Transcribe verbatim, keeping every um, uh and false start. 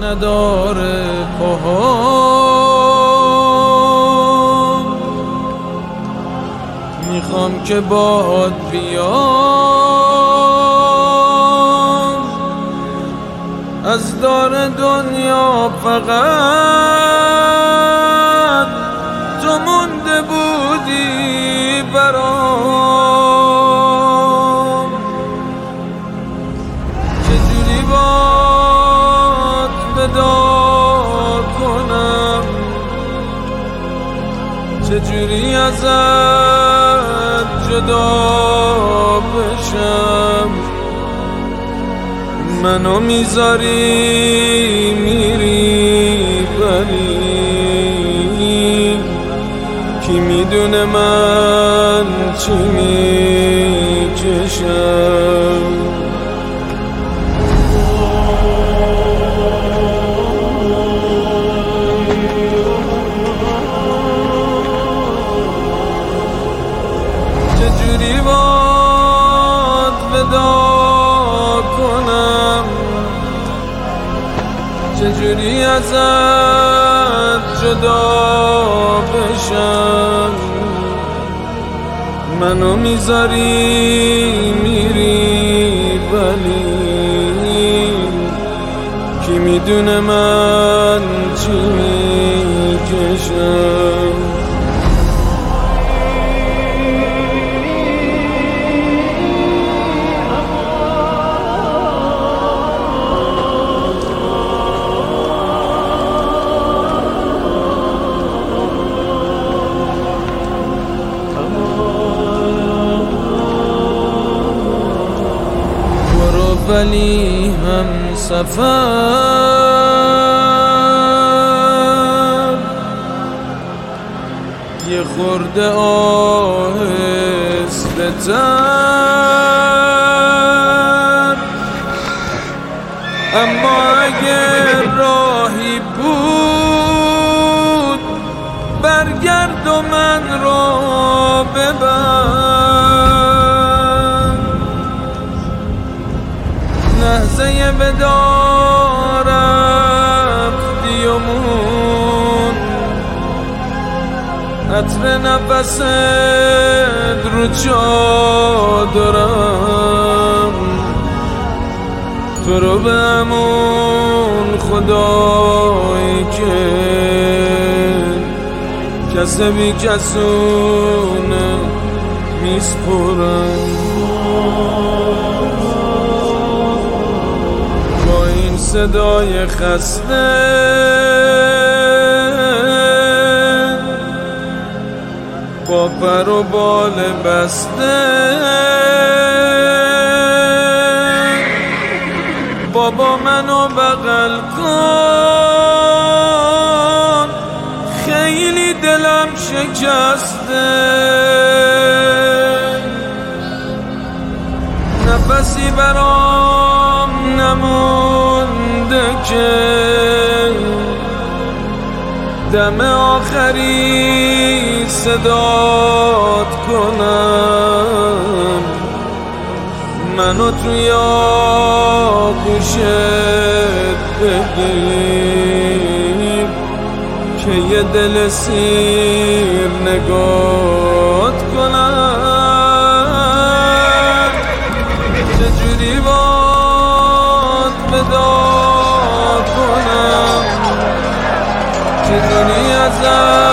نداره پاهام، میخوام که باهات بیام، از دار دنیا فقط تو مونده بودی برام. چجوری بات ودا کنم، چجوری ازت جدا بشم، منو میذاری میری ولی کی میدونه من چی میکشم. چجوری بات ودا کنم، چجوری ازت جدا بشم، منو میذاری میری ولی کی میدونه من چی میکشم. ولی هم سفر یه خورده آهسته تر، اما اگه راهی بود برگرد و من را ببر. لحظه ودا رفتی و مون عطر نفست رو چادرم، تو رو به همون خدایی که کس بی کسونه میسپرم. صدای خسته با پر و بال بسته، بابا منو بغل کن خیلی دلم شکسته. نفسی برام نمونده که دم آخری صدات کنم، منو توی آغوشت بگیر که یه دل سیر نگات کنم. چجوری بات ودا کنم، چجوری ازت